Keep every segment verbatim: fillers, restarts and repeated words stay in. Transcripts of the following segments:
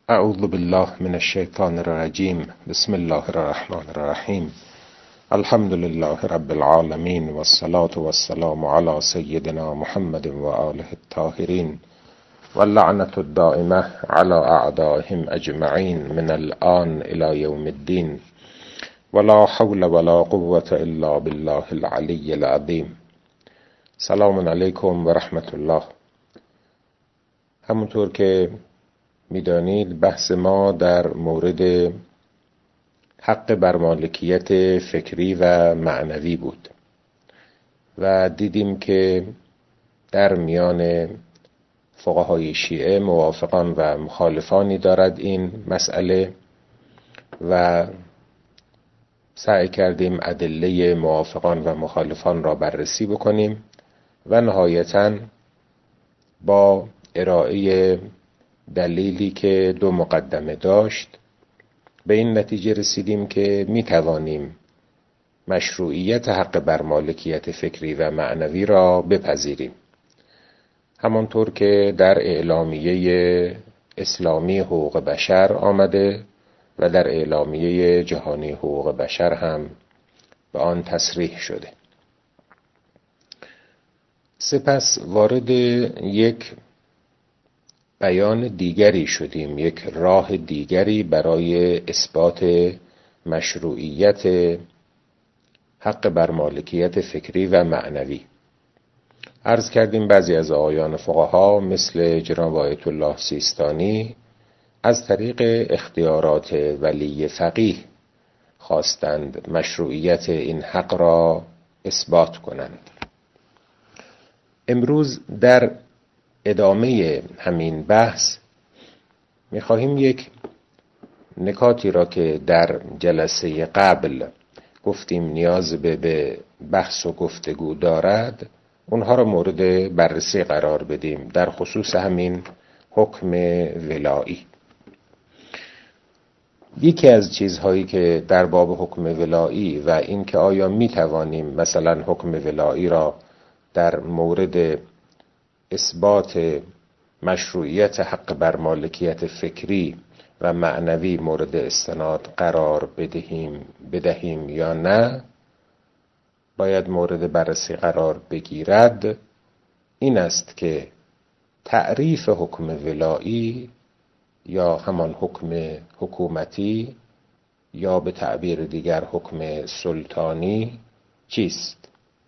اعوذ بالله من الشیطان الرجیم. بسم الله الرحمن الرحیم. الحمد لله رب العالمین والصلاة والسلام علی سیدنا محمد و آله الطاهرین واللعنة الدائمة علی اعدائهم اجمعین من الآن الی یوم الدین ولا حول ولا قوة الا بالله العلی العظیم. سلام علیکم و رحمت الله. همونطور که میدانید بحث ما در مورد حق بر مالکیت فکری و معنوی بود و دیدیم که در میان فقهای شیعه موافقان و مخالفانی دارد این مسئله و سعی کردیم ادله موافقان و مخالفان را بررسی بکنیم و نهایتاً با ارائه دلیلی که دو مقدمه داشت به این نتیجه رسیدیم که می توانیم مشروعیت حق بر مالکیت فکری و معنوی را بپذیریم، همانطور که در اعلامیه اسلامی حقوق بشر آمده و در اعلامیه جهانی حقوق بشر هم به آن تصریح شده. سپس وارد یک بیان دیگری شدیم، یک راه دیگری برای اثبات مشروعیت حق بر مالکیت فکری و معنوی. عرض کردیم بعضی از آقایان فقها مثل جناب آیت الله سیستانی از طریق اختیارات ولی فقیه خواستند مشروعیت این حق را اثبات کنند. امروز در ادامه همین بحث می‌خواهیم یک نکاتی را که در جلسه قبل گفتیم نیاز به, به بحث و گفتگو دارد اونها را مورد بررسی قرار بدیم در خصوص همین حکم ولایی. یکی از چیزهایی که در باب حکم ولایی و این که آیا می‌توانیم مثلا حکم ولایی را در مورد اثبات مشروعیت حق بر مالکیت فکری و معنوی مورد استناد قرار بدهیم بدهیم یا نه باید مورد بررسی قرار بگیرد، این است که تعریف حکم ولایی یا همان حکم حکومتی یا به تعبیر دیگر حکم سلطانی چیست.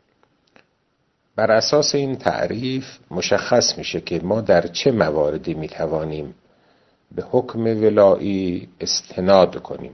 بر اساس این تعریف مشخص میشه که ما در چه مواردی میتوانیم به حکم ولایی استناد کنیم.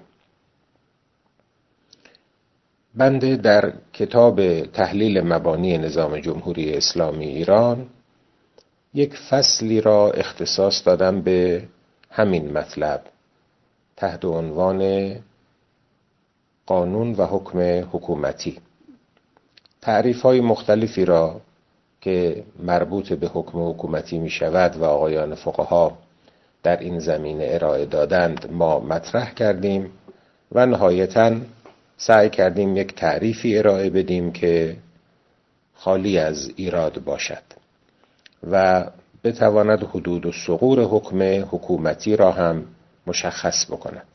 بنده در کتاب تحلیل مبانی نظام جمهوری اسلامی ایران یک فصلی را اختصاص دادم به همین مطلب تحت عنوان قانون و حکم حکومتی. تعریف‌های مختلفی را که مربوط به حکم حکومتی می شود و آقایان فقها در این زمینه ارائه دادند ما مطرح کردیم و نهایتاً سعی کردیم یک تعریفی ارائه بدیم که خالی از ایراد باشد و بتواند حدود و ثغور حکم حکومتی را هم مشخص بکند.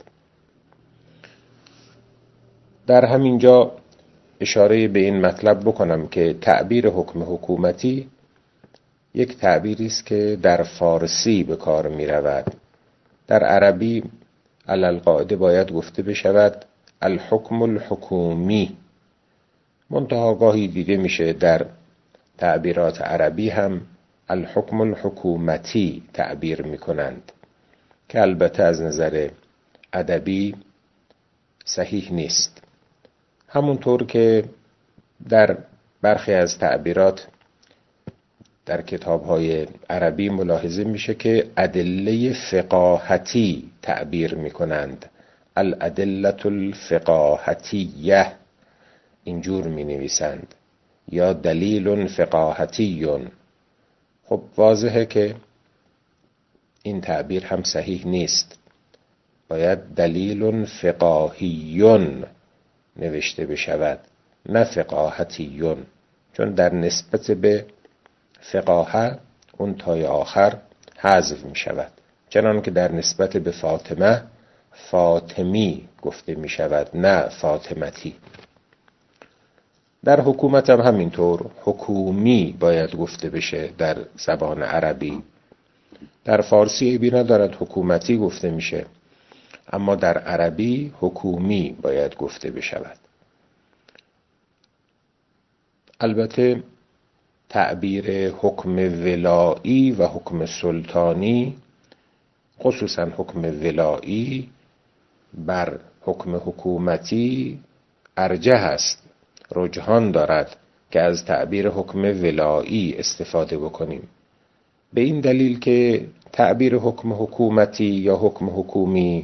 در همینجا اشاره به این مطلب بکنم که تعبیر حکم حکومتی یک تعبیری است که در فارسی به کار می رود. در عربی علالقاعده باید گفته بشود الحکم الحکومی، منتها گاهی دیده میشه در تعبیرات عربی هم الحکم الحکومتی تعبیر می کنند که البته از نظر ادبی صحیح نیست. همونطور که در برخی از تعبیرات در کتاب‌های عربی ملاحظه میشه که ادله فقاهتی تعبیر میکنند، الادله الفقاهتیه اینجور می نویسند یا دلیل فقاهتی. خب واضحه که این تعبیر هم صحیح نیست، باید دلیل فقاهیون نوشته بشود نه فقاهتیون، چون در نسبت به فقاهه اون تای آخر حذف می شود. چنان که در نسبت به فاطمه فاطمی گفته می شود، نه فاطمتی. در حکومت هم همینطور حکومی باید گفته بشه در زبان عربی. در فارسی عیبی ندارد حکومتی گفته میشه، اما در عربی حکومی باید گفته بشود. البته تعبیر حکم ولایی و حکم سلطانی، خصوصا حکم ولایی بر حکم حکومتی ارجح است، رجحان دارد که از تعبیر حکم ولایی استفاده بکنیم، به این دلیل که تعبیر حکم حکومتی یا حکم حکومی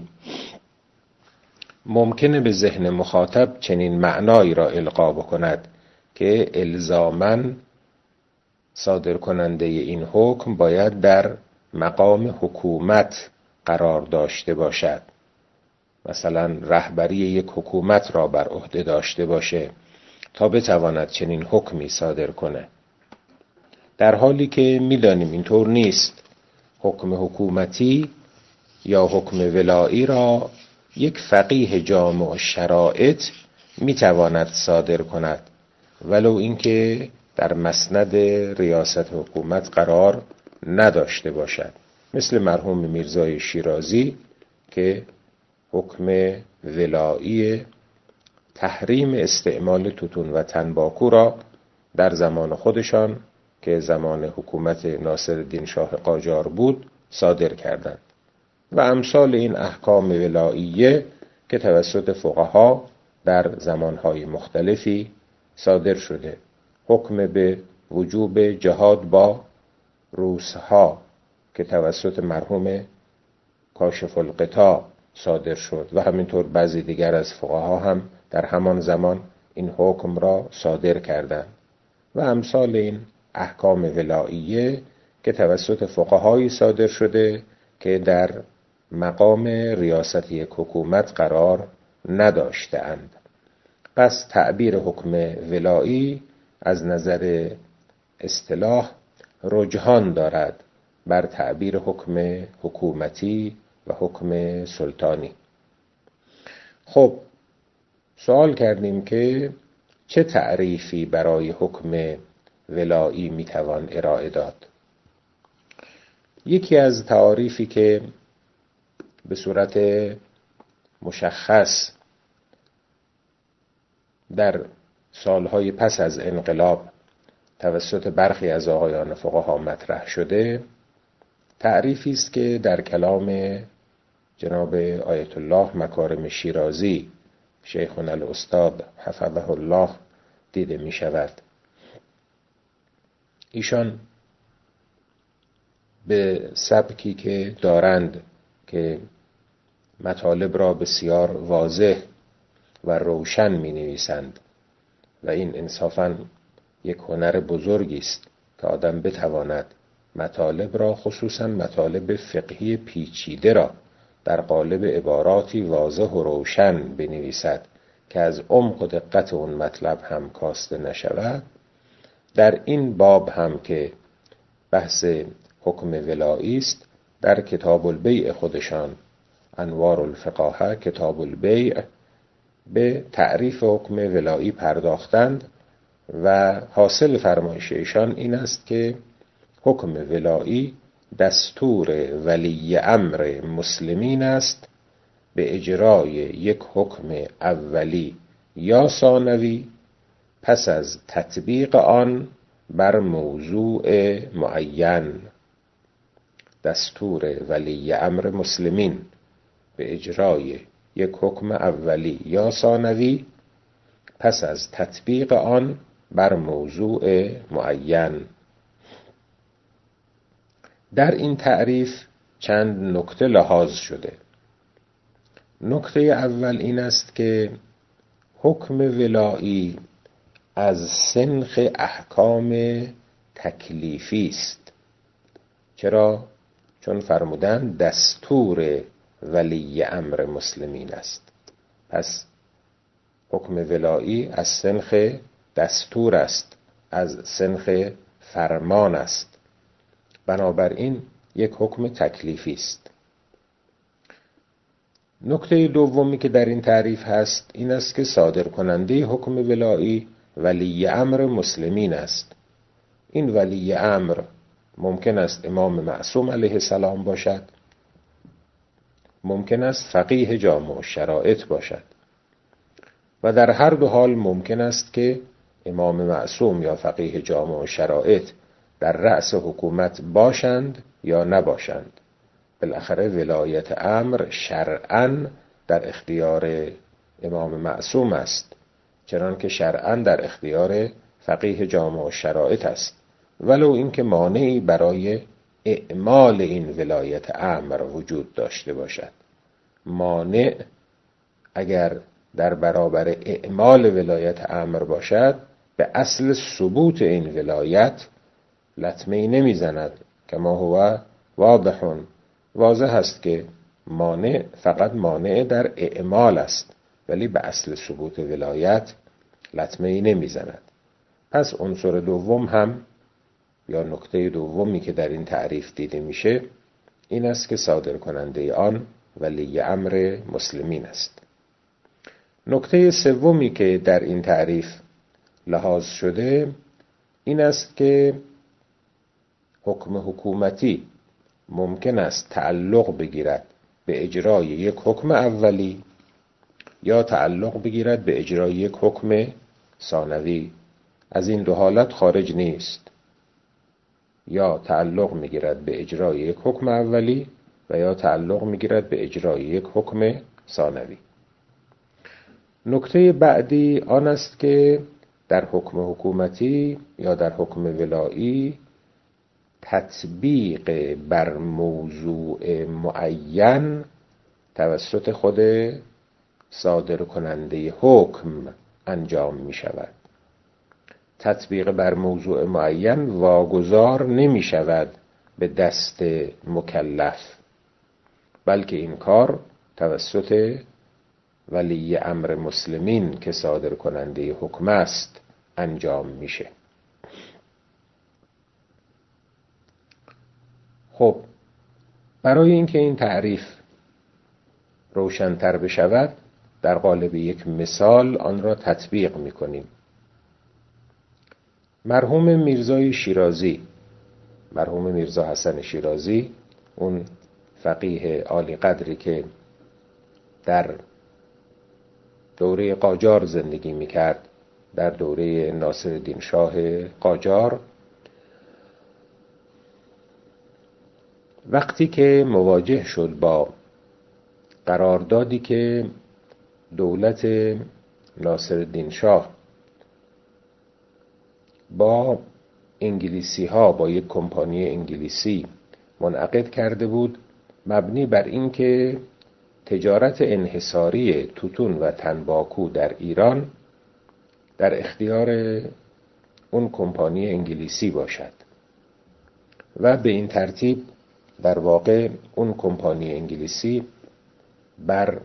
ممکنه به ذهن مخاطب چنین معنایی را القا بکند که الزاماً صادر کننده این حکم باید در مقام حکومت قرار داشته باشد، مثلا رهبری یک حکومت را بر عهده داشته باشه تا بتواند چنین حکمی صادر کنه، در حالی که میدانیم اینطور نیست. حکم حکومتی یا حکم ولایی را یک فقیه جامع شرایط میتواند صادر کند، ولو اینکه در مسند ریاست حکومت قرار نداشته باشد، مثل مرحوم میرزای شیرازی که حکم ولایی تحریم استعمال توتون و تنباکو را در زمان خودشان که زمان حکومت ناصرالدین شاه قاجار بود صادر کردند و امثال این احکام ولاییه که توسط فقها در زمانهای مختلفی صادر شده. حکم به وجوب جهاد با روسها که توسط مرحوم کاشف الغطا صادر شد و همینطور بعضی دیگر از فقها هم در همان زمان این حکم را صادر کردند و امثال این احکام ولاییه که توسط فقهایی صادر شده که در مقام ریاست یک حکومت قرار نداشته‌اند. پس تعبیر حکم ولایی از نظر اصطلاح رجحان دارد بر تعبیر حکم حکومتی و حکم سلطانی. خب سوال کردیم که چه تعریفی برای حکم ولایی میتوان ارائه داد؟ یکی از تعاریفی که به صورت مشخص در سالهای پس از انقلاب توسط برخی از آقایان فقها مطرح شده، تعریفی است که در کلام جناب آیت الله مکارم شیرازی شیخنا الاستاد حفظه الله دیده می شود. ایشان به سبکی که دارند که مطالب را بسیار واضح و روشن می نویسند و این انصافاً یک هنر بزرگی است که آدم بتواند مطالب را، خصوصاً مطالب فقهی پیچیده را، در قالب عباراتی واضح و روشن بنویسد که از عمق و دقت اون مطلب هم کاسته نشود. در این باب هم که بحث حکم ولایی است، در کتاب البیع خودشان انوار الفقاهه کتاب البیع به تعریف حکم ولایی پرداختند و حاصل فرمایش ایشان این است که حکم ولایی دستور ولی امر مسلمین است به اجرای یک حکم اولی یا ثانوی پس از تطبیق آن بر موضوع معین. دستور ولی امر مسلمین به اجرای یک حکم اولی یا ثانوی پس از تطبیق آن بر موضوع معین. در این تعریف چند نکته لحاظ شده. نکته اول این است که حکم ولایی از سنخ احکام تکلیفی است. چرا؟ چون فرمودن دستور ولی امر مسلمین است. پس حکم ولایی از سنخ دستور است، از سنخ فرمان است، بنابراین یک حکم تکلیفی است. نکته دومی که در این تعریف هست این است که صادر کننده حکم ولایی ولی امر مسلمین است. این ولی امر ممکن است امام معصوم علیه السلام باشد، ممکن است فقیه جامع الشرائط باشد و در هر دو حال ممکن است که امام معصوم یا فقیه جامع الشرائط در رأس حکومت باشند یا نباشند. بالاخره ولایت امر شرعاً در اختیار امام معصوم است، چنان که شرعاً در اختیار فقیه جامع الشرائط است، ولو اینکه مانعی برای اعمال این ولایت امر وجود داشته باشد. مانع اگر در برابر اعمال ولایت امر باشد به اصل ثبوت این ولایت لطمه‌ای نمیزند، کما هو واضح. واضح است که مانع فقط مانع در اعمال است ولی به اصل ثبوت ولایت لطمه‌ای نمیزند. پس عنصر دوم هم یا نکته دومی که در این تعریف دیده میشه این است که صادر کننده آن ولی امر مسلمین است. نکته سومی که در این تعریف لحاظ شده این است که حکم حکومتی ممکن است تعلق بگیرد به اجرای یک حکم اولی یا تعلق بگیرد به اجرای یک حکم ثانوی. از این دو حالت خارج نیست. یا تعلق میگیرد به اجرای یک حکم اولی و یا تعلق میگیرد به اجرای یک حکم ثانوی. نکته بعدی آن است که در حکم حکومتی یا در حکم ولایی تطبیق بر موضوع معین توسط خود صادر کننده حکم انجام می شود. تطبیق بر موضوع معین واگذار نمی شود به دست مکلف، بلکه این کار توسط ولی امر مسلمین که صادر کننده حکم است انجام میشه. خب برای اینکه این تعریف روشن‌تر بشود در قالب یک مثال آن را تطبیق میکنیم. مرحوم میرزای شیرازی، مرحوم میرزا حسن شیرازی، اون فقیه عالی قدری که در دوره قاجار زندگی میکرد، در دوره ناصرالدین شاه قاجار، وقتی که مواجه شد با قراردادی که دولت ناصرالدین شاه با انگلیسی ها، با یک کمپانی انگلیسی منعقد کرده بود، مبنی بر این که تجارت انحصاری توتون و تنباکو در ایران در اختیار اون کمپانی انگلیسی باشد و به این ترتیب در واقع اون کمپانی انگلیسی بر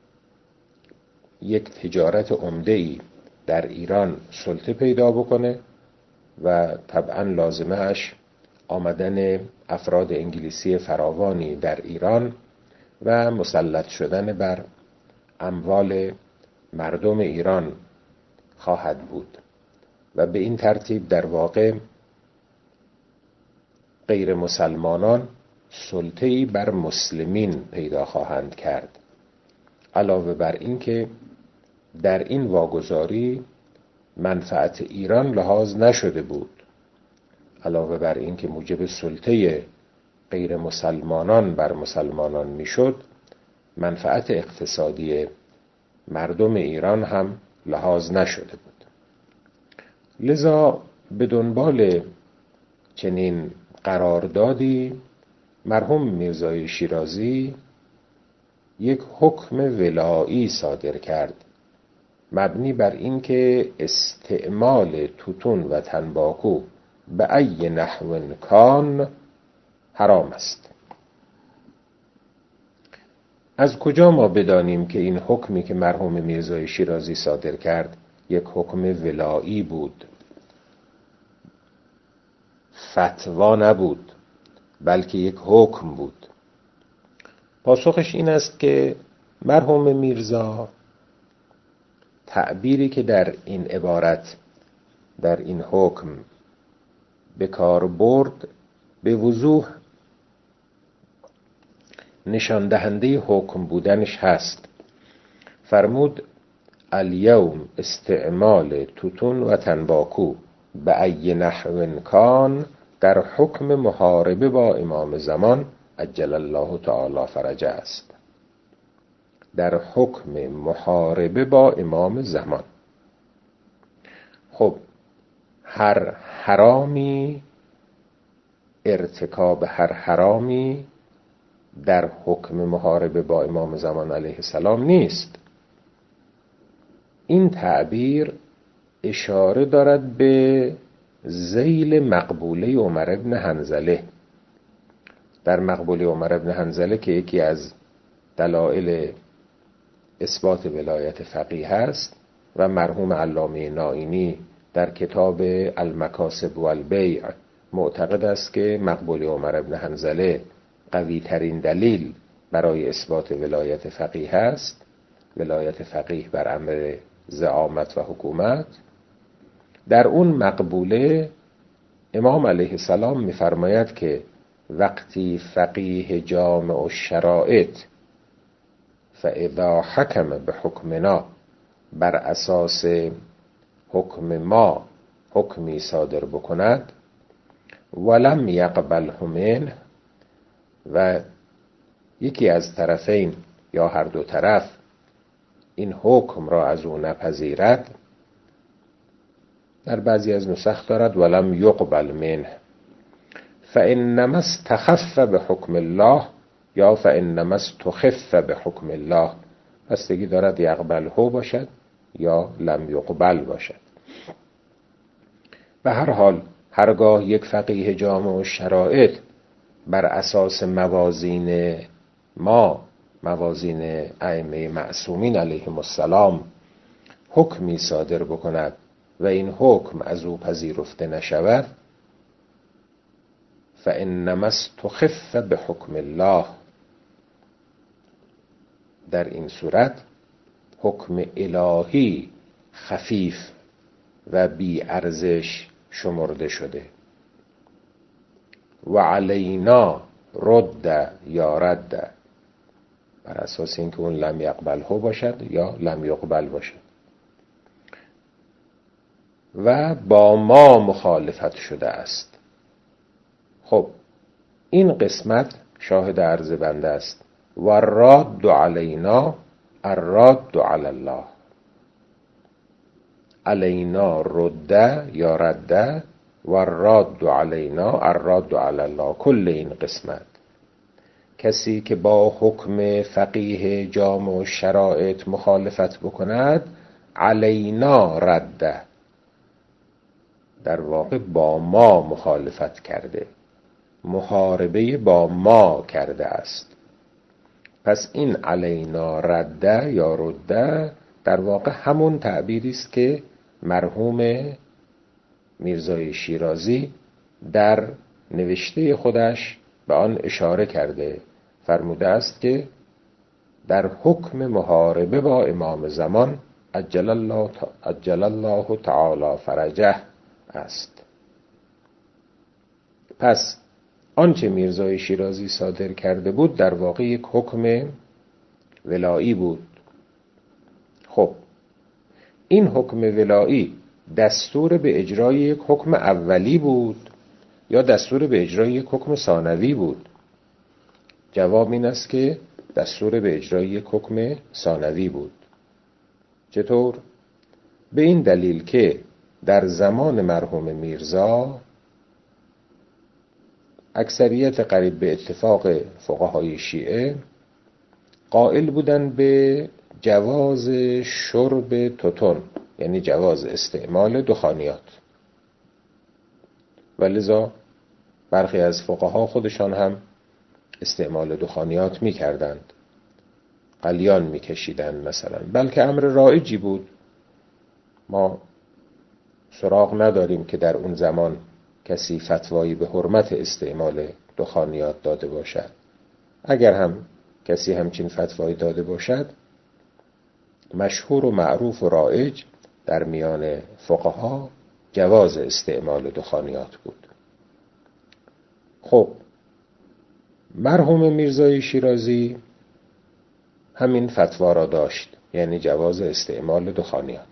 یک تجارت عمده‌ای در ایران سلطه پیدا بکنه و طبعا لازمه اش آمدن افراد انگلیسی فراوانی در ایران و مسلط شدن بر اموال مردم ایران خواهد بود و به این ترتیب در واقع غیر مسلمانان سلطه‌ای بر مسلمین پیدا خواهند کرد. علاوه بر این که در این واگذاری منفعت ایران لحاظ نشده بود، علاوه بر این که موجب سلطه غیر مسلمانان بر مسلمانان میشد، منفعت اقتصادی مردم ایران هم لحاظ نشده بود. لذا به دنبال چنین قراردادی مرحوم میرزای شیرازی یک حکم ولایی صادر کرد مبنی بر این که استعمال توتون و تنباکو به ای نحو کان حرام است. از کجا ما بدانیم که این حکمی که مرحوم میرزای شیرازی صادر کرد یک حکم ولایی بود، فتوا نبود، بلکه یک حکم بود؟ پاسخش این است که مرحوم میرزا تعبیری که در این عبارت، در این حکم به کار برد، به وضوح نشان دهنده حکم بودنش هست. فرمود الیوم استعمال توتون و تنباکو به ای نحو کان در حکم محاربه با امام زمان عجل الله تعالی فرجه است. در حکم محاربه با امام زمان. خب هر حرامی، ارتکاب هر حرامی در حکم محاربه با امام زمان علیه السلام نیست. این تعبیر اشاره دارد به ذیل مقبوله عمر بن حنظله. در مقبوله عمر بن حنظله که یکی از دلایل اثبات ولایت فقیه هست و مرحوم علامه نائینی در کتاب المکاسب والبیع معتقد است که مقبوله عمر بن حنظله قوی ترین دلیل برای اثبات ولایت فقیه است، ولایت فقیه بر امر زعامت و حکومت. در اون مقبوله امام علیه السلام می‌فرماید که وقتی فقیه جامع الشرائط فاذا حکم به حکمنا، بر اساس حکم ما حکمی صادر بکند، ولم یقبله منه، و یکی از طرفین یا هر دو طرف این حکم را از او نپذیرد، در بعضی از نسخ دارد ولم یقبل منه، فانما استخف به حکم الله یا فانما استخف به حکم الله، بستگی دارد یقبله باشد یا لم یقبل باشد. به هر حال هرگاه یک فقیه جامع الشرائط بر اساس موازین ما، موازین ائمه معصومین علیهم السلام، حکمی صادر بکند و این حکم از او پذیرفته نشود، فانما استخف به حکم الله، در این صورت حکم الهی خفیف و بی ارزش شمرده شده. و علینا رد یا رد، بر اساس اینکه اون لم یقبله باشد یا لم یقبل باشد، و با ما مخالفت شده است. خب این قسمت شاهد عرض بنده است. و الراد علینا الراد علی الله، علینا رد یا رد و الراد علینا الراد علی الله. کل این قسمت کسی که با حکم فقیه جامع و شرائط مخالفت بکند، علینا رده، در واقع با ما مخالفت کرده، محاربه با ما کرده است. پس این علینا رده یا رده در واقع همون تعبیری است که مرحوم میرزای شیرازی در نوشته خودش به آن اشاره کرده. فرموده است که در حکم محاربه با امام زمان عجل الله عجل الله تعالی فرجه است. پس آنچه میرزای شیرازی صادر کرده بود در واقع یک حکم ولایی بود. خب این حکم ولایی دستور به اجرای یک حکم اولی بود یا دستور به اجرای یک حکم ثانوی بود؟ جواب این است که دستور به اجرای یک حکم ثانوی بود. چطور؟ به این دلیل که در زمان مرحوم میرزا اکثریت قریب به اتفاق فقهای شیعه قائل بودند به جواز شرب توتون، یعنی جواز استعمال دخانیات، و لذا برخی از فقها خودشان هم استعمال دخانیات می کردند، قلیان می کشیدند مثلا، بلکه امر رایجی بود. ما سراغ نداریم که در اون زمان کسی فتوایی به حرمت استعمال دخانیات داده باشد. اگر هم کسی همچین فتوایی داده باشد مشهور و معروف و رایج در میان فقها جواز استعمال دخانیات بود. خب مرحوم میرزای شیرازی همین فتوا را داشت، یعنی جواز استعمال دخانیات.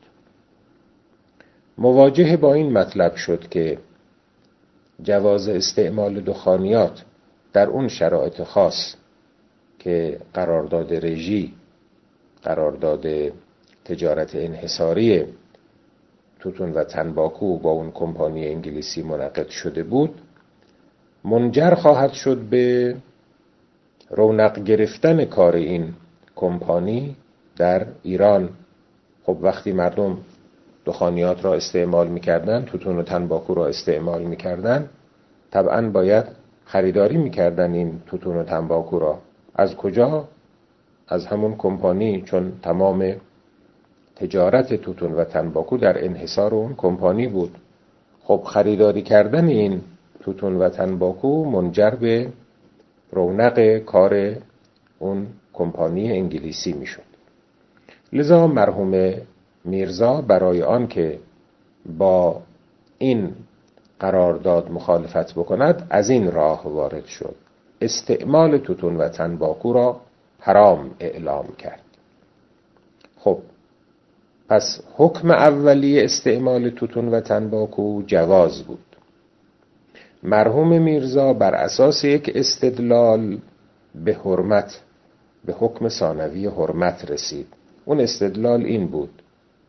مواجه با این مطلب شد که جواز استعمال دخانیات در اون شرایط خاص که قرارداد رژی، قرارداد تجارت انحصاری توتون و تنباکو با اون کمپانی انگلیسی منعقد شده بود، منجر خواهد شد به رونق گرفتن کار این کمپانی در ایران. خب وقتی مردم دخانیات را استعمال می‌کردن، توتون و تنباکو را استعمال می‌کردن، طبعاً باید خریداری می‌کردن این توتون و تنباکو را. از کجا؟ از همون کمپانی، چون تمام تجارت توتون و تنباکو در انحصار اون کمپانی بود. خب خریداری کردن این توتون و تنباکو منجر به رونق کار اون کمپانی انگلیسی میشد. لذا مرحوم میرزا برای آن که با این قرارداد مخالفت بکند، از این راه وارد شد، استعمال توتون و تنباکو را حرام اعلام کرد. خب پس حکم اولی استعمال توتون و تنباکو جواز بود. مرحوم میرزا بر اساس یک استدلال به حرمت، به حکم ثانوی حرمت رسید. اون استدلال این بود: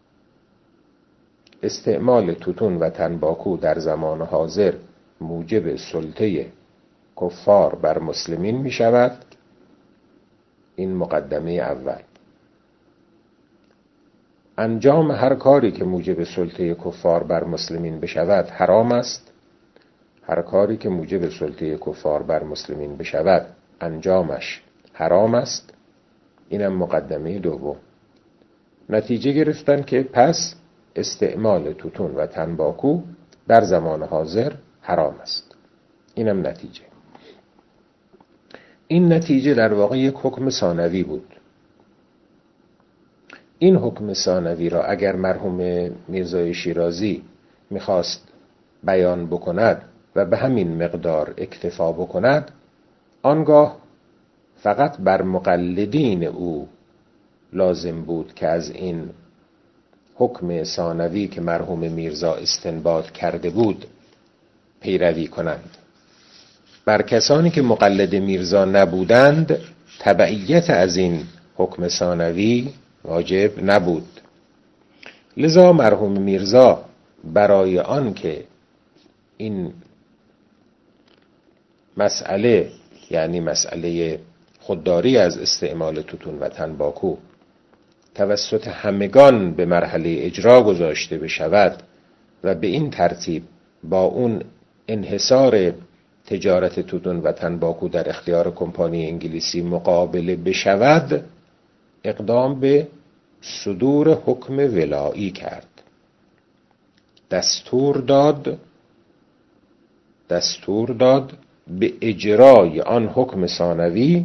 استعمال توتون و تنباکو در زمان حاضر موجب سلطه کفار بر مسلمین می شود. این مقدمه اول. انجام هر کاری که موجب سلطه کفار بر مسلمین بشود حرام است. هر کاری که موجب سلطه کفار بر مسلمین بشود انجامش حرام است. اینم مقدمه دوم. نتیجه گرفتن که پس استعمال توتون و تنباکو در زمان حاضر حرام است. اینم نتیجه. این نتیجه در واقع یک حکم ثانوی بود. این حکم ثانوی را اگر مرحوم میرزای شیرازی میخواست بیان بکند و به همین مقدار اکتفا بکند، آنگاه فقط بر مقلدین او لازم بود که از این حکم ثانوی که مرحوم میرزا استنباط کرده بود پیروی کنند. بر کسانی که مقلد میرزا نبودند تبعیت از این حکم ثانوی واجب نبود. لذا مرحوم میرزا برای آن که این مسئله، یعنی مسئله خودداری از استعمال توتون و تنباکو، توسط همگان به مرحله اجرا گذاشته بشود و به این ترتیب با اون انحصار تجارت توتون و تنباکو در اختیار کمپانی انگلیسی مقابله بشود، اقدام به صدور حکم ولایی کرد. دستور داد دستور داد به اجرای آن حکم ثانوی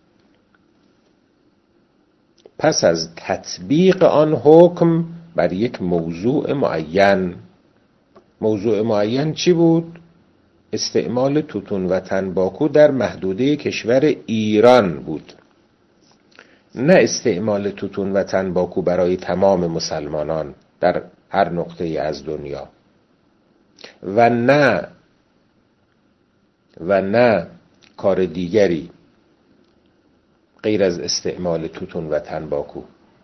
پس از تطبیق آن حکم بر یک موضوع معین. موضوع معین چی بود؟ استعمال توتون و تنباکو در محدوده کشور ایران بود، نه استعمال توتون و تنباکو برای تمام مسلمانان در هر نقطه از دنیا، و نه و نه کار دیگری غیر از استعمال توتون و تنباکو.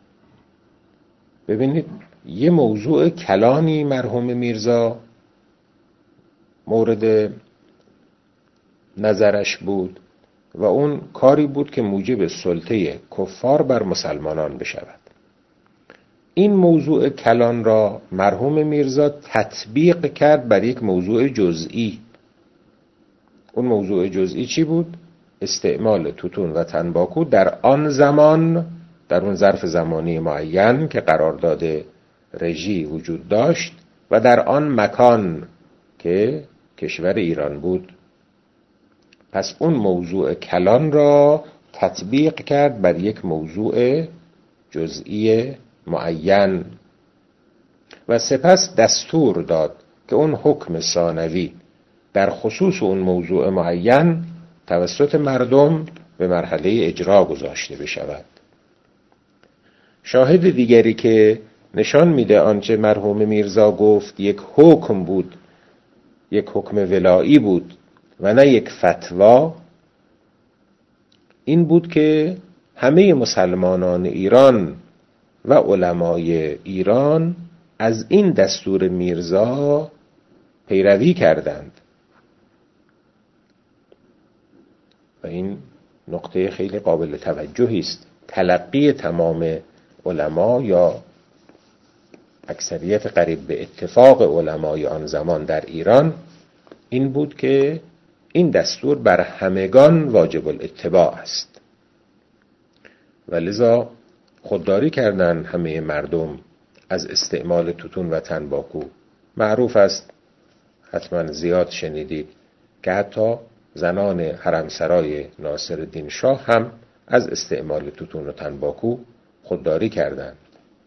ببینید یه موضوع کلانی مرحوم میرزا مورد نظرش بود و اون کاری بود که موجب سلطه کفار بر مسلمانان بشود. این موضوع کلان را مرحوم میرزا تطبیق کرد بر یک موضوع جزئی. اون موضوع جزئی چی بود؟ استعمال توتون و تنباکو در آن زمان، در اون ظرف زمانی معین که قرارداد رژی وجود داشت و در آن مکان که کشور ایران بود. پس اون موضوع کلان را تطبیق کرد بر یک موضوع جزئی معین و سپس دستور داد که اون حکم ثانوی در خصوص اون موضوع معین توسط مردم به مرحله اجرا گذاشته بشود. شاهد دیگری که نشان میده آنچه مرحوم میرزا گفت یک حکم بود، یک حکم ولایی بود و نه یک فتوا، این بود که همه مسلمانان ایران و علمای ایران از این دستور میرزا پیروی کردند و این نقطه خیلی قابل توجهی است. تلقی تمام علما یا اکثریت قریب به اتفاق علمای آن زمان در ایران این بود که این دستور بر همگان واجب الاتباع است و لذا خودداری کردند همه مردم از استعمال توتون و تنباکو. معروف است، حتما زیاد شنیدید که حتی زنان حرمسرای ناصرالدین شاه هم از استعمال توتون و تنباکو خودداری کردند.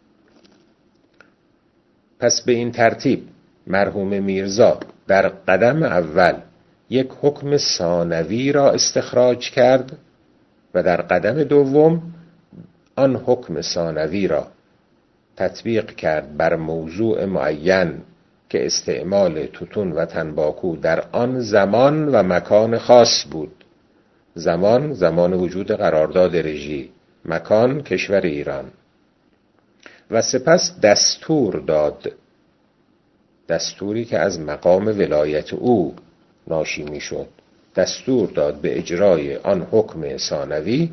پس به این ترتیب مرحوم میرزا در قدم اول یک حکم ثانوی را استخراج کرد و در قدم دوم آن حکم ثانوی را تطبیق کرد بر موضوع معین که استعمال توتون و تنباکو در آن زمان و مکان خاص بود. زمان زمان وجود قرارداد رژی، مکان کشور ایران. و سپس دستور داد، دستوری که از مقام ولایت او ناشی می شد، دستور داد به اجرای آن حکم ثانوی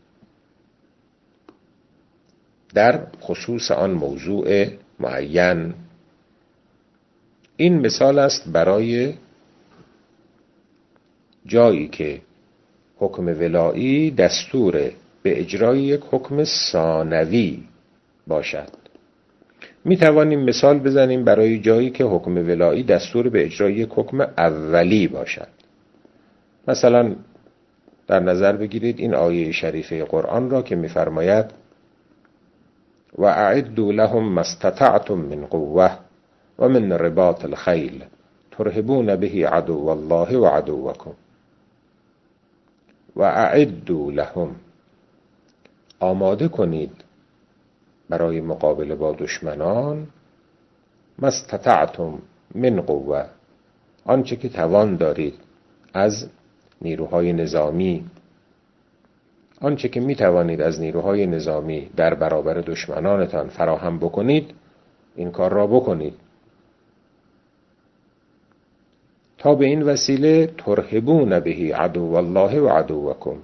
در خصوص آن موضوع معین. این مثال است برای جایی که حکم ولایی دستور به اجرای یک حکم ثانوی باشد. می توانیم مثال بزنیم برای جایی که حکم ولایی دستور به اجرای یک حکم اولی باشد. مثلا در نظر بگیرید این آیه شریفه قرآن را که می فرماید و اعدوا لهم ما استطعتم من قوة و من رباط الخیل ترهبون به عدو الله و عدوکم. و اعدوا لهم، آماده کنید برای مقابله با دشمنان، ما استطعتم من قوة، آنچه که توان دارید از نیروهای نظامی، آنچه که می توانید از نیروهای نظامی در برابر دشمنانتان فراهم بکنید، این کار را بکنید تا به این وسیله ترهبون به عدو الله و عدوکم،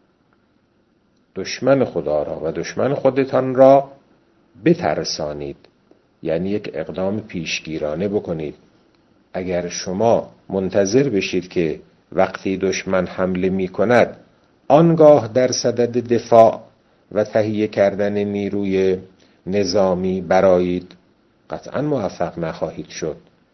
دشمن خدا را و دشمن خودتان را بترسانید. یعنی یک اقدام پیشگیرانه بکنید. اگر شما منتظر بشید که وقتی دشمن حمله می کند آنگاه در صدد دفاع و تهیه کردن نیروی نظامی برایید، قطعا موفق نخواهید شد.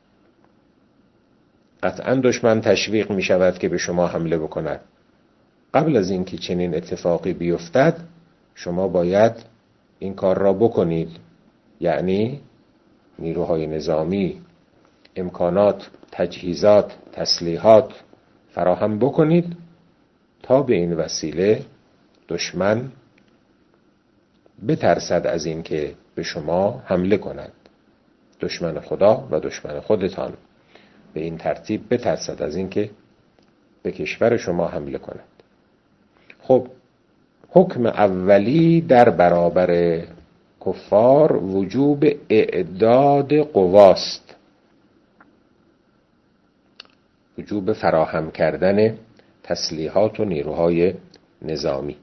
قطعا دشمن تشویق می شود که به شما حمله بکند. قبل از اینکه چنین اتفاقی بیفتد شما باید این کار را بکنید، یعنی نیروهای نظامی، امکانات، تجهیزات، تسلیحات فراهم بکنید تا به این وسیله دشمن بترسد از این که به شما حمله کند. دشمن خدا و دشمن خودتان به این ترتیب بترسد از این که به کشور شما حمله کند. خب حکم اولی در برابر کفار وجوب اعداد قواست، وجوب فراهم کردن تسلیحات و نیروهای نظامی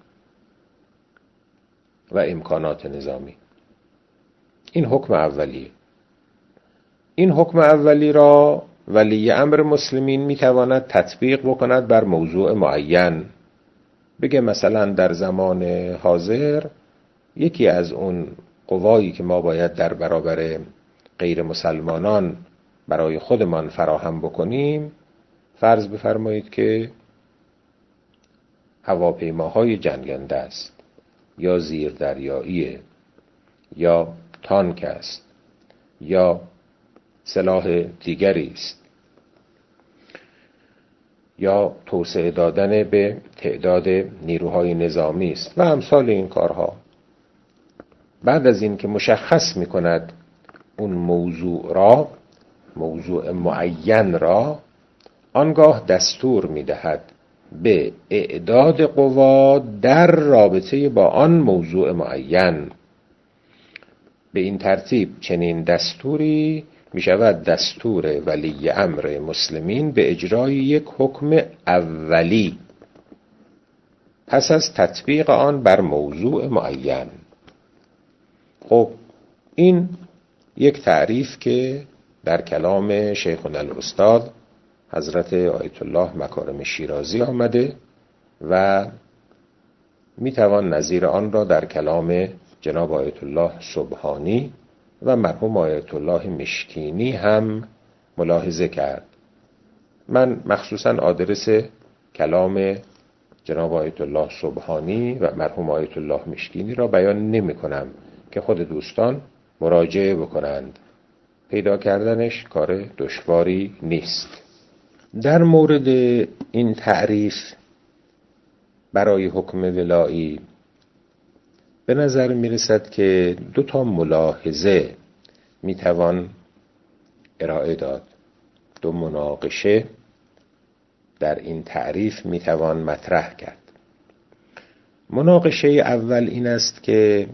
و امکانات نظامی. این حکم اولیه. این حکم اولی را ولی امر مسلمین میتواند تطبیق بکند بر موضوع معین. بگه مثلا در زمان حاضر یکی از اون قوایی که ما باید در برابر غیر مسلمانان برای خودمان فراهم بکنیم، فرض بفرمایید که هواپیماهای جنگنده است یا زیردریاییه یا تانک است یا سلاح دیگری است یا توسعه دادن به تعداد نیروهای نظامی است و امثال این کارها. بعد از این که مشخص می کند اون موضوع را، موضوع معین را، آنگاه دستور می دهد به اعداد قوا در رابطه با آن موضوع معین. به این ترتیب چنین دستوری می شود دستور ولی امر مسلمین به اجرای یک حکم اولی پس از تطبیق آن بر موضوع معین. خب این یک تعریف که در کلام شیخنا الاستاد حضرت آیت الله مکارم شیرازی آمده و میتوان نظیر آن را در کلام جناب آیت الله سبحانی و مرحوم آیت الله مشکینی هم ملاحظه کرد. من مخصوصاً آدرس کلام جناب آیت الله سبحانی و مرحوم آیت الله مشکینی را بیان نمی کنم که خود دوستان مراجعه بکنند. پیدا کردنش کار دشواری نیست. در مورد این تعریف برای حکم ولایی به نظر می رسد که دو تا ملاحظه می توان ارائه داد. دو مناقشه در این تعریف می توان مطرح کرد. مناقشه اول این است که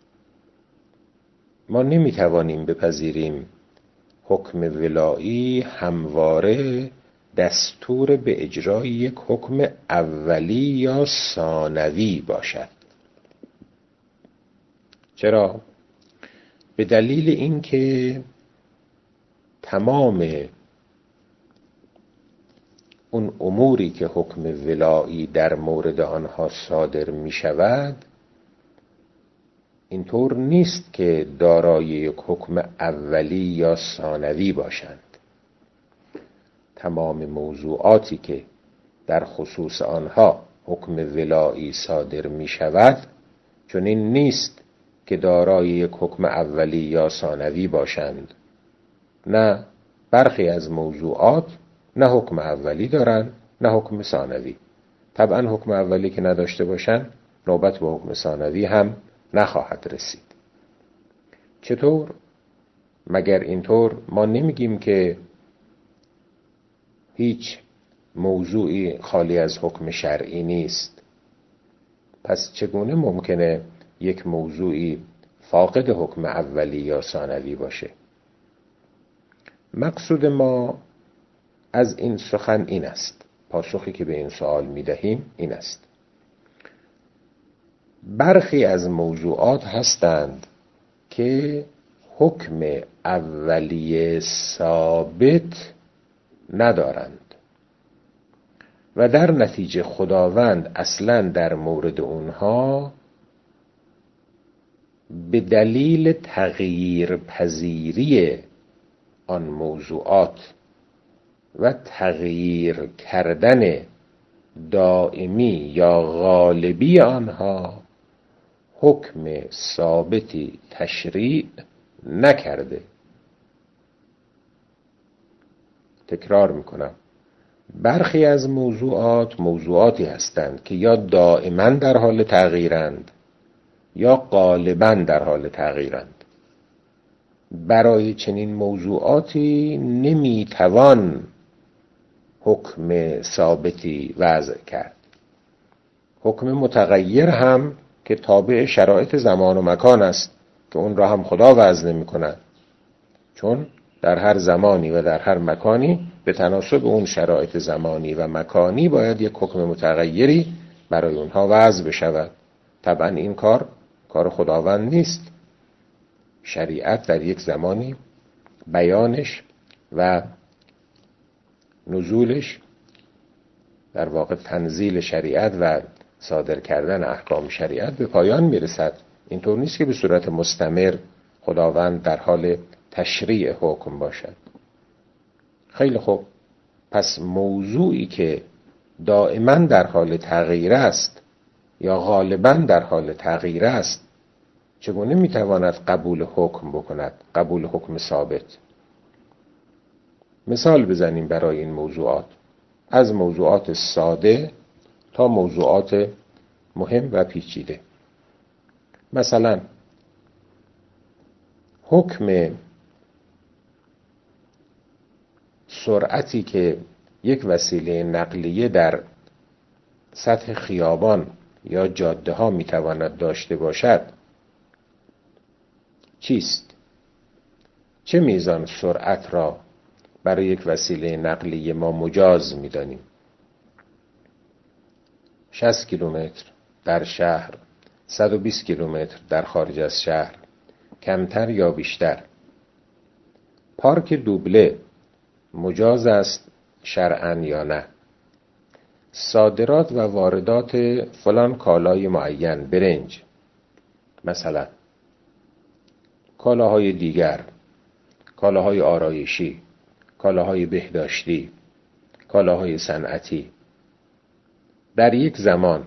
ما نمی توانیم بپذیریم حکم ولایی همواره دستور به اجرای یک حکم اولی یا ثانوی باشد. چرا؟ به دلیل اینکه تمام اون اموری که حکم ولایی در مورد آنها صادر می شود اینطور نیست که دارای یک حکم اولی یا ثانوی باشند. تمام موضوعاتی که در خصوص آنها حکم ولایی صادر می شود چون این نیست که دارای یک حکم اولی یا ثانوی باشند. نه، برخی از موضوعات نه حکم اولی دارند نه حکم ثانوی. طبعا حکم اولی که نداشته باشند نوبت به حکم ثانوی هم نخواهد رسید. چطور؟ مگر اینطور ما نمیگیم که هیچ موضوعی خالی از حکم شرعی نیست. پس چگونه ممکنه یک موضوعی فاقد حکم اولی یا ثانوی باشه؟ مقصود ما از این سخن این است، پاسخی که به این سوال میدهیم این است: برخی از موضوعات هستند که حکم اولی ثابت ندارند و در نتیجه خداوند اصلا در مورد اونها به دلیل تغییر پذیری آن موضوعات و تغییر کردن دائمی یا غالبی آنها حکم ثابتی تشریع نکرده. تکرار میکنم، برخی از موضوعات موضوعاتی هستند که یا دائما در حال تغییرند یا غالبا در حال تغییرند. برای چنین موضوعاتی نمیتوان حکم ثابتی وضع کرد. حکم متغیر هم که تابع شرایط زمان و مکان است که اون را هم خدا وضع نمی کند، چون در هر زمانی و در هر مکانی به تناسب اون شرایط زمانی و مکانی باید یک حکم متغیری برای اونها وضع بشود. طبعا این کار کار خداوند نیست. شریعت در یک زمانی بیانش و نزولش، در واقع تنزیل شریعت و صادر کردن احکام شریعت به پایان میرسد. اینطور نیست که به صورت مستمر خداوند در حال تشریع حکم باشد. خیلی خوب، پس موضوعی که دائما در حال تغییر است یا غالبا در حال تغییر است چگونه میتواند قبول حکم بکند، قبول حکم ثابت؟ مثال بزنیم برای این موضوعات، از موضوعات ساده تا موضوعات مهم و پیچیده. مثلا حکم سرعتی که یک وسیله نقلیه در سطح خیابان یا جاده ها میتواند داشته باشد چیست؟ چه میزان سرعت را برای یک وسیله نقلیه ما مجاز میدانیم؟ شصت کیلومتر در شهر، صد و بیست کیلومتر در خارج از شهر، کمتر یا بیشتر؟ پارک دوبله مجاز است شرعاً یا نه؟ صادرات و واردات فلان کالای معین، برنج مثلا، کالاهای دیگر، کالاهای آرایشی، کالاهای بهداشتی، کالاهای صنعتی، در یک زمان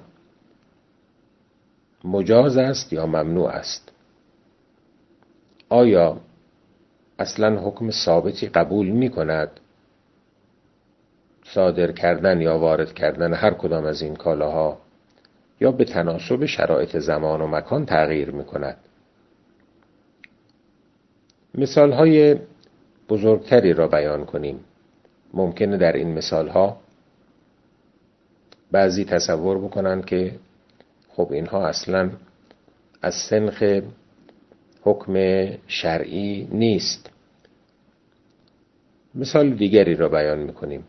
مجاز است یا ممنوع است؟ آیا اصلا حکم ثابتی قبول می کند صادر کردن یا وارد کردن هر کدام از این کالاها، یا به تناسب شرایط زمان و مکان تغییر می کند؟ مثالهای بزرگتری را بیان کنیم. ممکنه در این مثالها بعضی تصور بکنند که خب اینها اصلا از سنخ حکم شرعی نیست. مثال دیگری را بیان می‌کنیم.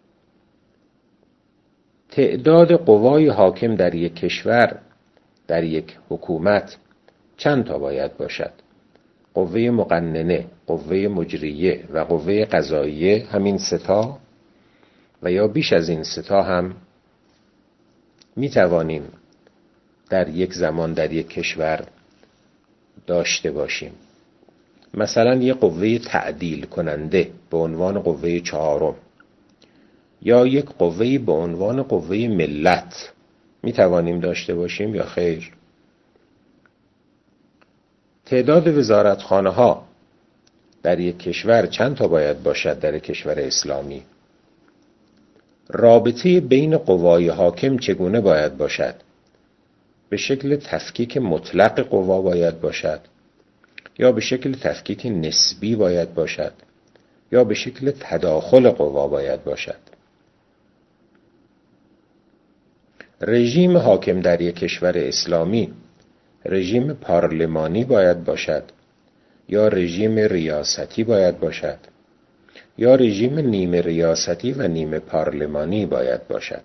تعداد قوای حاکم در یک کشور، در یک حکومت چند تا باید باشد؟ قوه مقننه، قوه مجریه و قوه قضاییه، همین سه تا و یا بیش از این سه تا هم می توانیم در یک زمان در یک کشور داشته باشیم. مثلا یک قوه تعدیل کننده به عنوان قوه چهارم، یا یک قوه به عنوان قوه ملت می توانیم داشته باشیم یا خیر؟ تعداد وزارتخانه ها در یک کشور چند تا باید باشد در کشور اسلامی؟ رابطه بین قوای حاکم چگونه باید باشد؟ به شکل تفکیک مطلق قوا باید باشد، یا به شکل تفکیک نسبی باید باشد، یا به شکل تداخل قوا باید باشد؟ رژیم حاکم در یک کشور اسلامی رژیم پارلمانی باید باشد، یا رژیم ریاستی باید باشد، یا رژیم نیمه ریاستی و نیمه پارلمانی باید باشد؟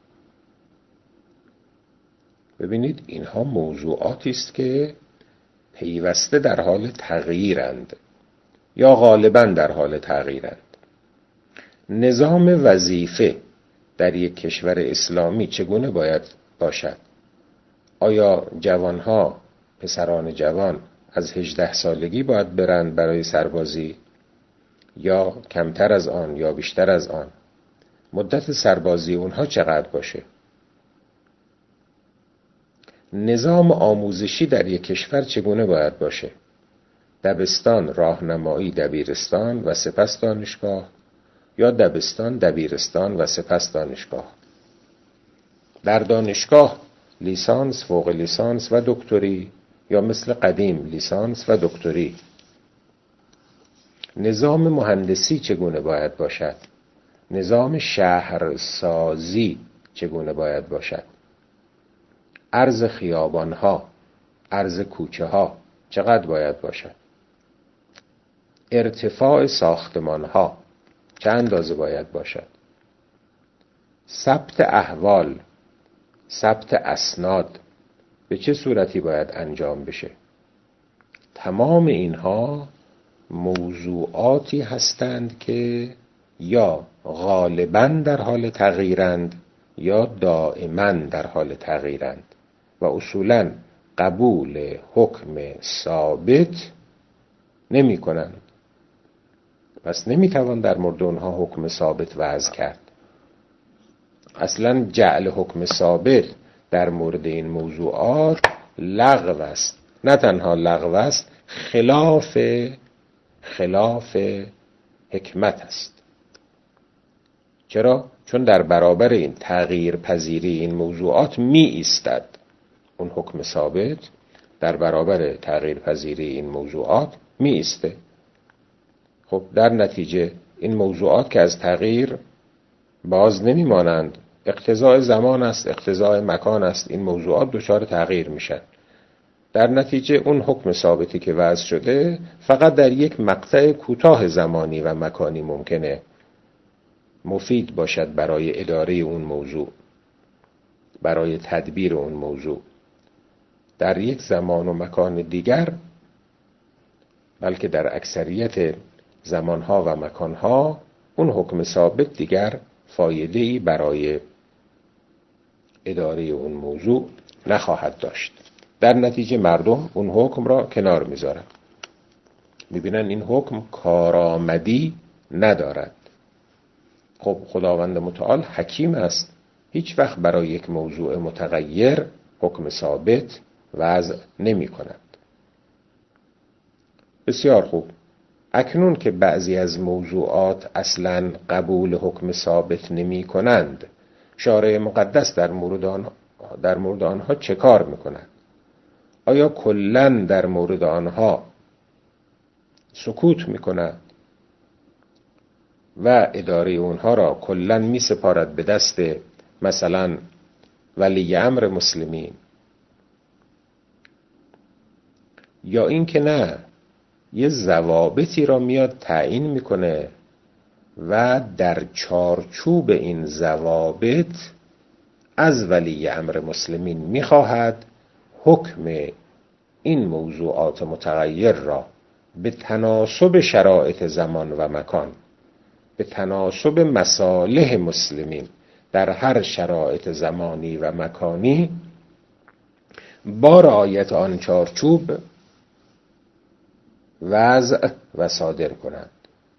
ببینید اینها موضوعاتی است که پیوسته در حال تغییرند یا غالباً در حال تغییرند. نظام وظیفه در یک کشور اسلامی چگونه باید باشد؟ آیا جوانها، پسران جوان از هجده سالگی باید برند برای سربازی، یا کمتر از آن یا بیشتر از آن؟ مدت سربازی اونها چقدر باشه؟ نظام آموزشی در یک کشور چگونه باید باشه؟ دبستان، راهنمایی، دبیرستان و سپس دانشگاه، یا دبستان، دبیرستان و سپس دانشگاه؟ در دانشگاه لیسانس، فوق لیسانس و دکتری، یا مثل قدیم لیسانس و دکتری؟ نظام مهندسی چگونه باید باشد؟ نظام شهرسازی چگونه باید باشد؟ عرض خیابانها، عرض کوچه ها چقدر باید باشد؟ ارتفاع ساختمانها چه اندازه باید باشد؟ ثبت احوال، ثبت اسناد به چه صورتی باید انجام بشه؟ تمام اینها موضوعاتی هستند که یا غالباً در حال تغییرند یا دائما در حال تغییرند و اصولاً قبول حکم ثابت نمی کنند. پس نمی توان در مورد اونها حکم ثابت وضع کرد. اصلاً جعل حکم ثابت در مورد این موضوعات لغو است، نه تنها لغو است، خلاف خلاف حکمت است. چرا؟ چون در برابر این تغییر پذیری این موضوعات می ایستد. اون حکم ثابت در برابر تغییر پذیری این موضوعات می ایسته. خب در نتیجه این موضوعات که از تغییر باز نمی مانند، اقتضاء زمان است، اقتضاء مکان است، این موضوعات دچار تغییر میشن. در نتیجه اون حکم ثابتی که وضع شده فقط در یک مقطع کوتاه زمانی و مکانی ممکنه مفید باشد برای اداره اون موضوع، برای تدبیر اون موضوع. در یک زمان و مکان دیگر، بلکه در اکثریت زمانها و مکانها، اون حکم ثابت دیگر فایده‌ای برای اداره اون موضوع نخواهد داشت. در نتیجه مردم اون حکم را کنار میذارن، میبینن این حکم کارآمدی ندارد. خب خداوند متعال حکیم است، هیچ وقت برای یک موضوع متغیر حکم ثابت وضع نمی کند. بسیار خوب. اکنون که بعضی از موضوعات اصلاً قبول حکم ثابت نمی کنند، شارع مقدس در مورد آنها در مورد آنها چه کار می کند؟ آیا کلاً در مورد آنها سکوت می کند و اداره اونها را کلاً می سپارد به دست مثلا ولی امر مسلمین، یا این که نه یه ضوابطی را میاد تعیین میکنه و در چارچوب این ضوابط از ولی امر مسلمین میخواهد حکم این موضوعات متغیر را به تناسب شرایط زمان و مکان، به تناسب مصالح مسلمین در هر شرایط زمانی و مکانی با رعایت آن چارچوب وضع و صادر کنند.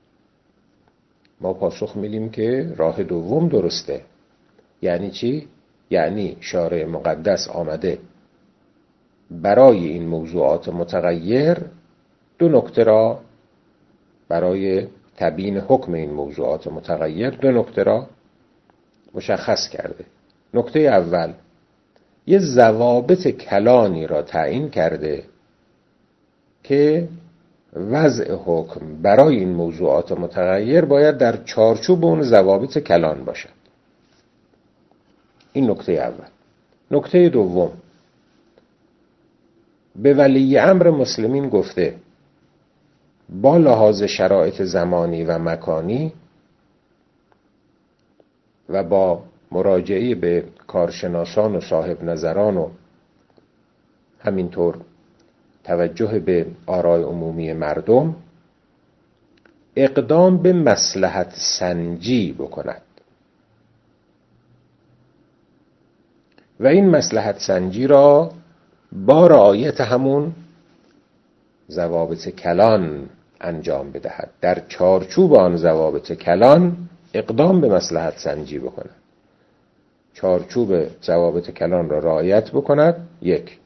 ما پاسخ میدیم که راه دوم درسته. یعنی چی؟ یعنی شارع مقدس آمده برای این موضوعات متغیر دو نکته را، برای تبیین حکم این موضوعات متغیر دو نکته را مشخص کرده. نکته اول، یه ضوابط کلانی را تعیین کرده که وضع حکم برای این موضوعات متغیر باید در چارچوب اون ضوابط کلان باشد. این نکته اول. نکته دوم، به ولی امر مسلمین گفته با لحاظ شرایط زمانی و مکانی و با مراجعه به کارشناسان و صاحب نظران و همینطور توجه به آرای عمومی مردم اقدام به مصلحت سنجی بکند و این مصلحت سنجی را با رعایت همون ضوابط کلان انجام بدهد. در چارچوب آن ضوابط کلان اقدام به مصلحت سنجی بکند. چارچوب ضوابط کلان را رعایت بکند. یک،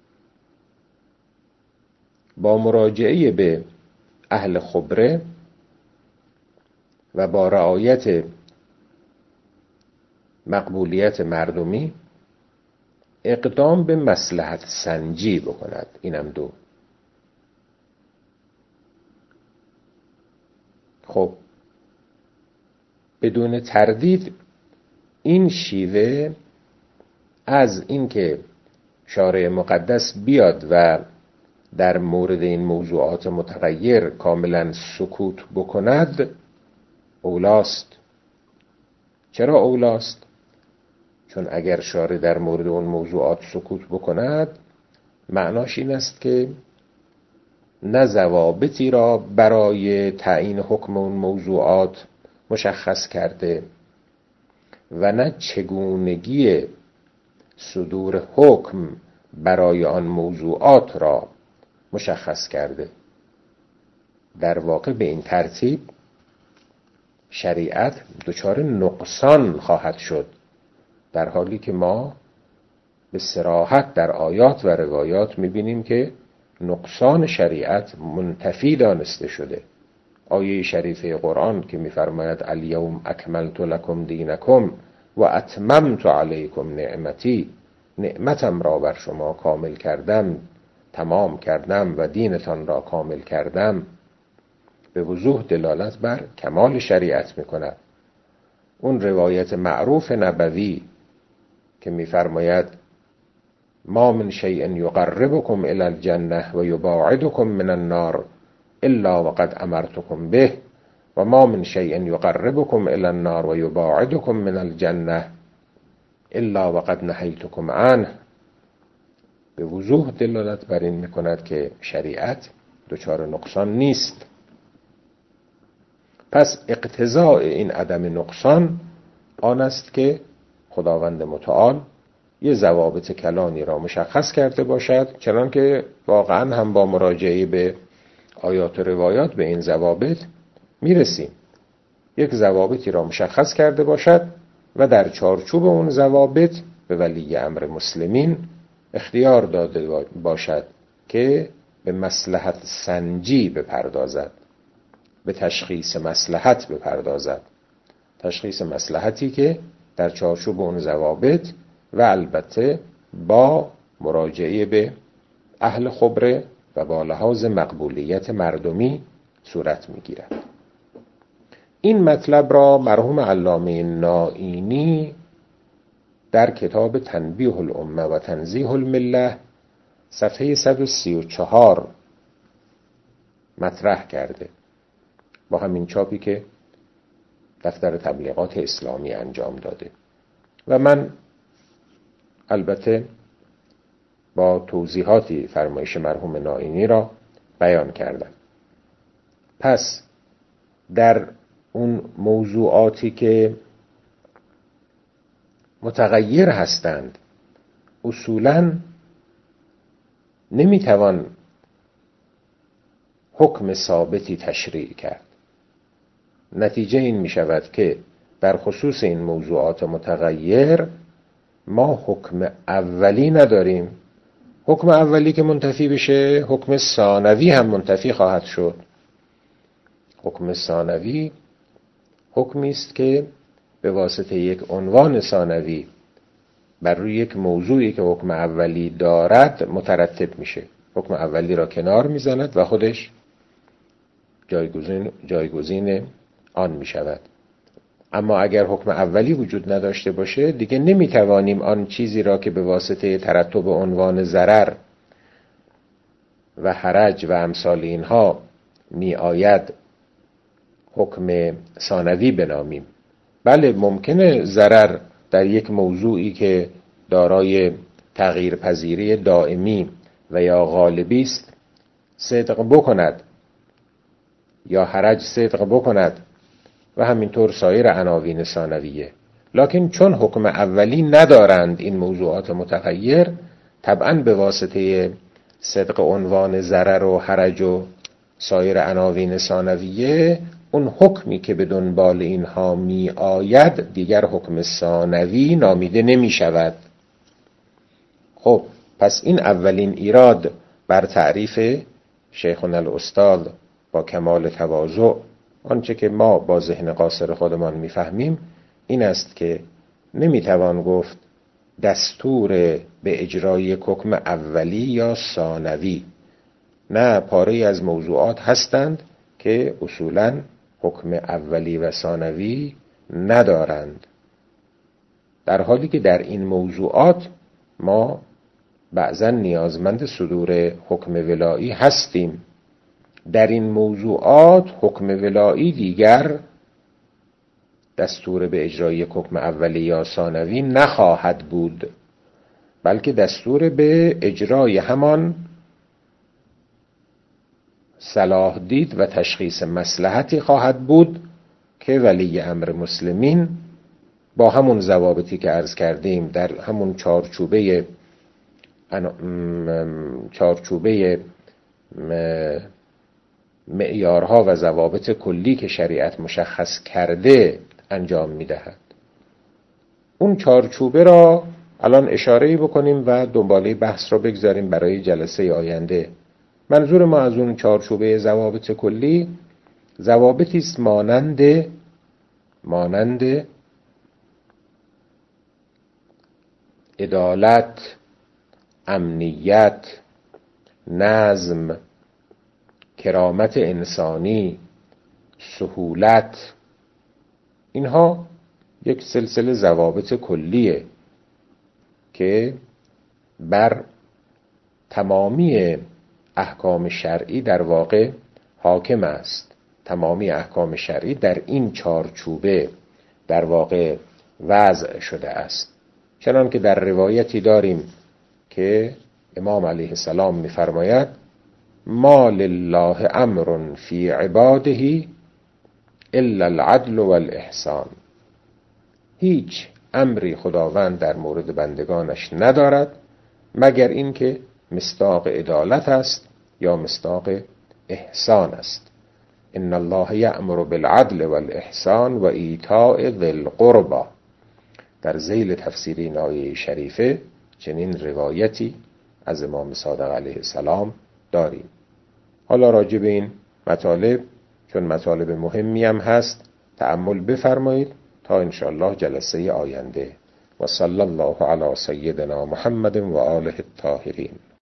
با مراجعه به اهل خبره و با رعایت مقبولیت مردمی اقدام به مصلحت سنجی بکند. اینم دو. خب بدون تردید این شیوه از اینکه شارع مقدس بیاد و در مورد این موضوعات متغیر کاملا سکوت بکند اولاست. چرا اولاست؟ چون اگر شارع در مورد اون موضوعات سکوت بکند معناش این است که نه ضوابطی را برای تعیین حکم اون موضوعات مشخص کرده و نه چگونگی صدور حکم برای آن موضوعات را مشخص کرده. در واقع به این ترتیب شریعت دچار نقصان خواهد شد، در حالی که ما به صراحت در آیات و روایات می‌بینیم که نقصان شریعت منتفی دانسته شده. آیه شریفه قرآن که می‌فرماید الیوم اکملت لکم دینکم و اتممت علیکم نعمتی، نعمتم را بر شما کامل کردم، تمام کردم و دینتان را کامل کردم، به وضوح دلالت بر کمال شریعت می‌کند. اون روایت معروف نبوی که می‌فرماید ما من شیء یقربکم الی الجنه و یباعدکم من النار الا وقد امرتکم به و ما من شیء یقربکم الی النار و یباعدکم من الجنه الا وقد نهیتکم عنه. به وضوح دلالت بر این می‌کند که شریعت دچار نقصان نیست. پس اقتضاء این عدم نقصان آن است که خداوند متعال یه ضوابط کلانی را مشخص کرده باشد، چنان که واقعا هم با مراجعه به آیات و روایات به این ضوابط میرسیم. یک ضوابطی را مشخص کرده باشد و در چارچوب اون ضوابط به ولی امر مسلمین اختیار داده باشد که به مصلحت سنجی بپردازد، به تشخیص مصلحت بپردازد، تشخیص مصلحتی که در چارچوب اون ضوابط و البته با مراجعه به اهل خبره و با لحاظ مقبولیت مردمی صورت میگیرد. این مطلب را مرحوم علامه نائینی در کتاب تنبیه الامه و تنزیه المله صفحه صد و سی و چهار مطرح کرده، با همین چاپی که دفتر تبلیغات اسلامی انجام داده و من البته با توضیحاتی فرمایش مرحوم نائینی را بیان کردم. پس در اون موضوعاتی که متغیر هستند اصولاً نمیتوان حکم ثابتی تشریع کرد. نتیجه این می شود که در خصوص این موضوعات متغیر ما حکم اولی نداریم. حکم اولی که منتفی بشه حکم ثانوی هم منتفی خواهد شد. حکم ثانوی حکمی است که به واسطه یک عنوان ثانوی بر روی یک موضوعی که حکم اولی دارد مترتب میشه. حکم اولی را کنار میزند و خودش جایگزین جایگزین آن میشود. اما اگر حکم اولی وجود نداشته باشه دیگه نمیتوانیم آن چیزی را که به واسطه ترتب عنوان ضرر و حرج و امثال اینها می آید حکم ثانوی بنامیم. بله ممکنه ضرر در یک موضوعی که دارای تغییر پذیری دائمی و یا غالبی است صدق بکند یا حرج صدق بکند و همینطور سایر عناوین ثانویه، لکن چون حکم اولی ندارند این موضوعات متغیر، طبعاً به واسطه صدق عنوان ضرر و حرج و سایر عناوین ثانویه اون حکمی که به دنبال اینها می آید دیگر حکم ثانوی نامیده نمی شود. خب پس این اولین ایراد بر تعریف شیخنا الاستاد با کمال تواضع، آنچه که ما با ذهن قاصر خودمان میفهمیم این است که نمیتوان گفت دستور به اجرای حکم اولی یا ثانوی. نه، پاره از موضوعات هستند که اصولاً حکم اولی و ثانوی ندارند، در حالی که در این موضوعات ما بعضاً نیازمند صدور حکم ولایی هستیم. در این موضوعات حکم ولایی دیگر دستور به اجرای حکم اولی یا ثانوی نخواهد بود، بلکه دستور به اجرای همان صلاح دید و تشخیص مصلحتی خواهد بود که ولی امر مسلمین با همون ضوابطی که عرض کردیم در همون چارچوبه چارچوبه معیارها و ضوابط کلی که شریعت مشخص کرده انجام میدهد. اون چارچوبه را الان اشاره‌ای بکنیم و دنباله بحث را بگذاریم برای جلسه آینده منظور ما از اون چارچوبه ضوابط کلی ضوابطی است مانند مانند عدالت، امنیت، نظم، کرامت انسانی، سهولت. اینها یک سلسله ضوابط کلیه که بر تمامی احکام شرعی در واقع حاکم است. تمامی احکام شرعی در این چارچوبه در واقع وضع شده است. چنان که در روایتی داریم که امام علیه السلام می‌فرماید ما لله امر فی عباده الا العدل والاحسان. هیچ امری خداوند در مورد بندگانش ندارد مگر اینکه مصداق عدالت است یا مصداق احسان است. ان الله یأمر بالعدل والاحسان و ایتاء ذی القربى. در ذیل تفسیر این آیه شریفه چنین روایتی از امام صادق علیه السلام داریم. حالا راجع به این مطالب، چون مطالب مهمی هم هست، تأمل بفرمایید تا انشاءالله جلسه آینده. و صلی الله علی سیدنا محمد و آله الطاهرین.